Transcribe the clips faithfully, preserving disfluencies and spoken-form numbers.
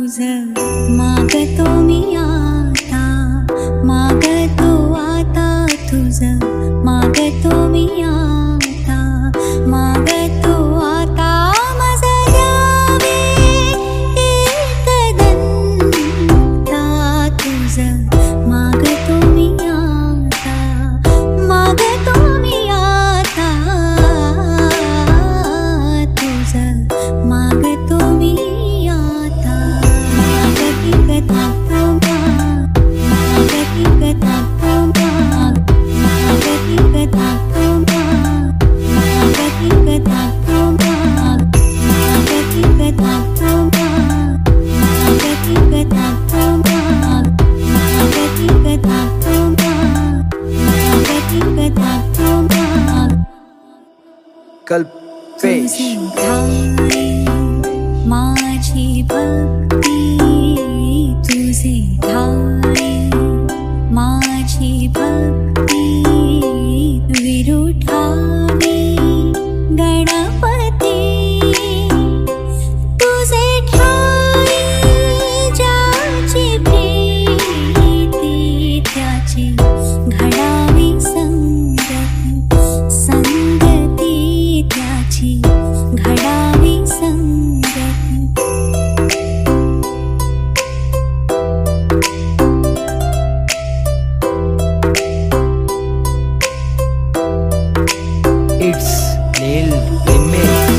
मागतो मी आता, मागतो आता तुझ, मागतो मी आता, मागतो आता मज द्यावे एकदंता तुझ, मागतो मी आता, मागतो मी आता तुझ, मागतो मी आता. मागती कथा तुमा, मागती कथा तुमा, मागती कथा तुमा, मागती कथा तुमा, मागती कथा तुमा, मागती कथा तुमा, मागती कथा तुमा, मागती कथा तुमा. कल्पेश माझी भक्ती तुझे ठाई, माझी भक्ती विरुठाने गणपती तुझे ठाई, ज्याची प्रीती त्याची घडावी संगती, संगती त्याची घडावी संगती. It's Neil Image.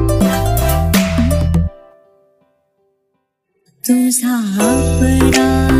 तुझा अपराध